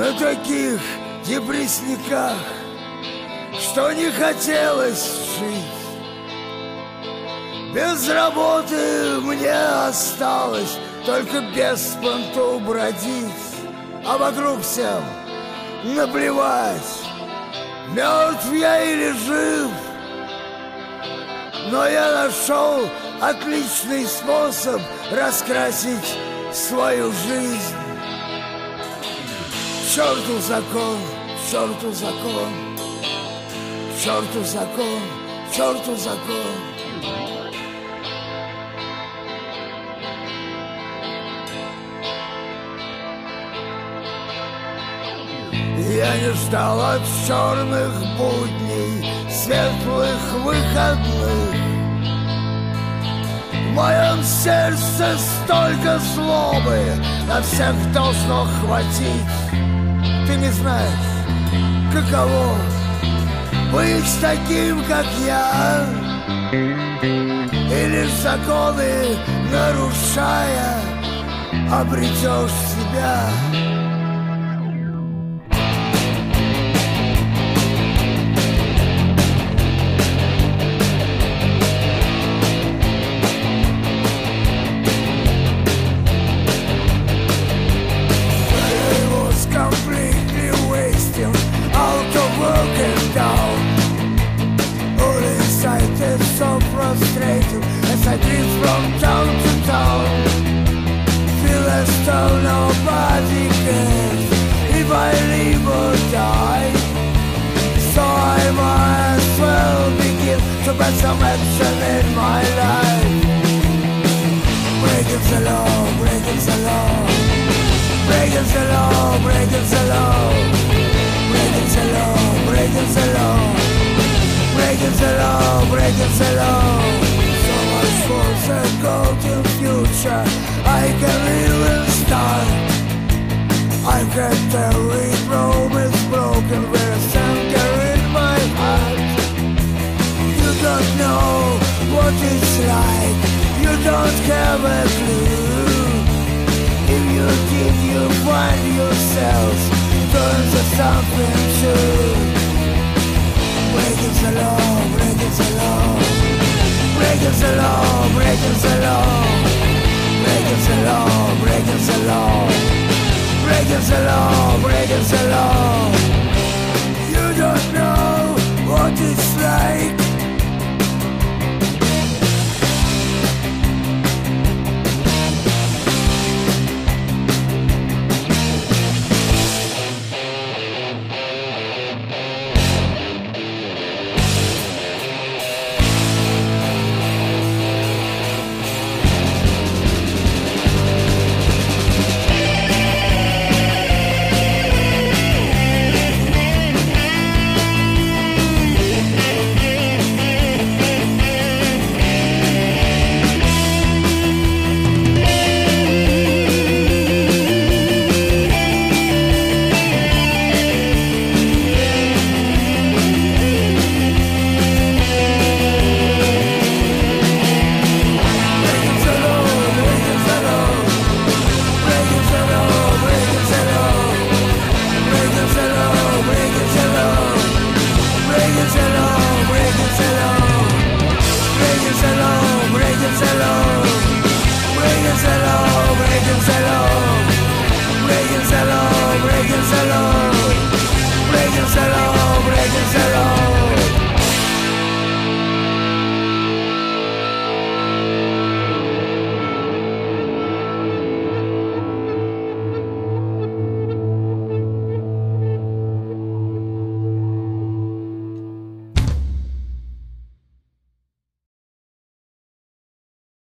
На таких депрессниках, что не хотелось жить. Без работы мне осталось только без понту бродить. А вокруг всем наплевать, мертв я или жив. Но я нашел отличный способ раскрасить свою жизнь. Черту закон, черту закон, черту закон, черту закон. Я не ждал от черных будней светлых выходных. В моем сердце столько злобы, на всех должно хватить. Ты не знаешь, каково быть таким, как я, и лишь законы нарушая обретешь себя. As I drift from town to town, feel as though nobody cares if I live or die. So I might as well begin to put some action in my life. Breaking the law, breaking the law, breaking the law, breaking the law, breaking the law, breaking the law, breaking the law, breaking the law. For the golden future I can even start. I get every promise broken with anger in my heart. You don't know what it's like, you don't have a clue. If you did, you find yourself turn to something true. Breaking the law, breaking the law, breaking the law, breaking the law, breaking the law, breaking the law, breaking the law, breaking the law. You don't know what it's like. Breaking the law, breaking the law, breaking the law.